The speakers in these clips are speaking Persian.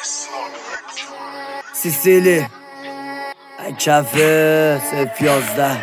سیسیلی کفه سف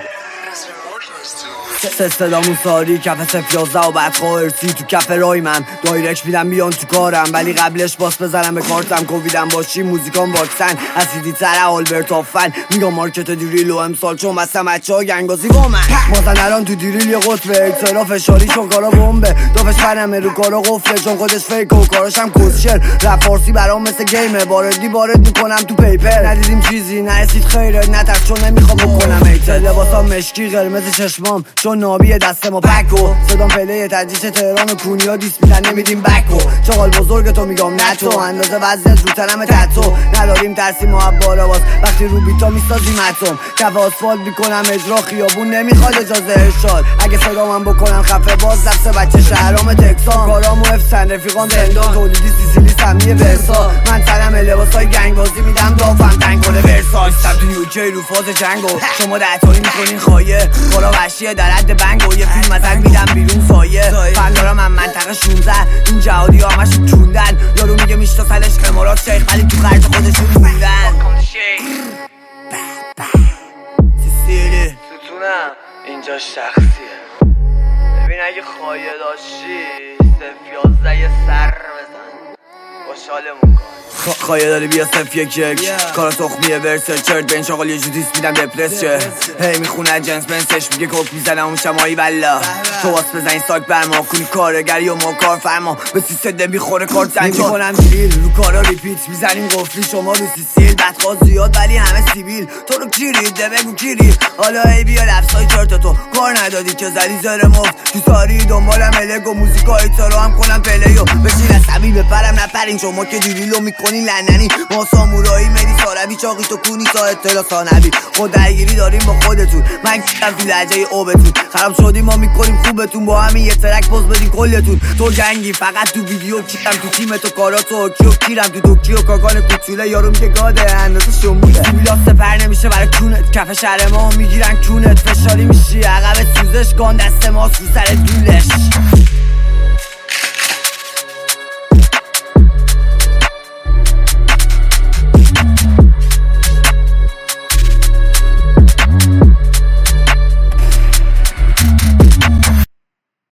11 صدامون ساری کف سف 11 و بعد خواهرسی تو کف رای من دایرکت میدم بیان تو کارم ولی قبلش باس بزنم به کارتم کوویدم باشی موزیکام واکسن اسیدی تره آلبرت آفن میگم مارکت دیریل و امسال چون بستم بچه ها گنگازی با من مازندران تو دیریل یه قطبه اکسرا فشاری چون کارا بمبه دافش پرمه رو کارا قفله چون خودش فیک و کاراشم کسشر رپ فارسی برام مثل گیمه باردی وارد میکنم تو پیپر ندیدیم چیزی نرسید خیره نترس چون نمیخوام بکنم ایتر لباسام مشکی قرمز چشمام چون نابیه دست ما پکو صدام پله تدریس تهران و کونیا دیس میدن نمیدیم بکو چقال بزرگ تو میگم نتو اندازه وزنت رو تنم تتو نداریم ترسیم و بالا باز وقتی رو بیتا میسازیم اتم کف آسفالت میکنم اجرا خیابون نمیخواد اجازه ارشاد اگه صدامم بکنم خفه باز دست بچه شهرام تکسان کارامو افسن رفیقان زندان تولیدی سیسیلی سمیه ورسا من تنم لباسای گنگازی میدم دافم تنگل ورسا سب تو یوکی رو فاز جنگو شما دهتایی میکنین خایه کارا وحشیه در حد بنگو یه فیلم ازک میدم بیرون سایه فندارم من منطقه 16 این جهادی ها همشون چوندن یارو میگه میشتاسلش امارات شیخ ولی تو خرج خودشون موندن سیسیلی ستونم اینجا شخصیه ببین اگه خواهیه داشتی سف 11 یه سر بزن خوشحالمون کن خواهیه داری بیا سف یک کارا تخمیه ورسل چرت به این شاغل یه جودیس میدم دپرس شه هی میخونه جنس بنسش میگه کوک میزنم اون شمایی بلا تو واس بزنی ساک برما کنی کارگری و ما کار فرما به سیسده میخوره کار زنجان میکنم دیل رو کارا ریپیت میزنیم قفلی شما رو سیسیل بدخواست زیاد ولی همه سیبیل تو رو کیری ده بگو کیری حالا ای بیا لفظای چرت تو کار ندادی که زدی زر مفت تو ساری دنبالم الگ و موزیکای ترو هم کنم پلیو بشین عصبی بپرم نپرین شما که دیریلو میکنین لننی ما سامورایی مری ساربی چاقی تو کونی تا اطلاع ثانوی خود درگیری داریم با خودتون من کردم تو لحجه اوبتون خراب شدیم ما میکنیم خوبتون با همین یه ترک پوز بدین کلتون تو جنگی فقط تو ویدیو کیرم تو تیم تو کارا تو کیو کیرم تو دوکیو کاگان کوچوله یارو میگه گاده اندازه شموله سیبیلا سپر نمیشه برای کونت کف شهر ما میگیرن کونت فشاری میشی عقب سوزش گان دست ما سو سر دولش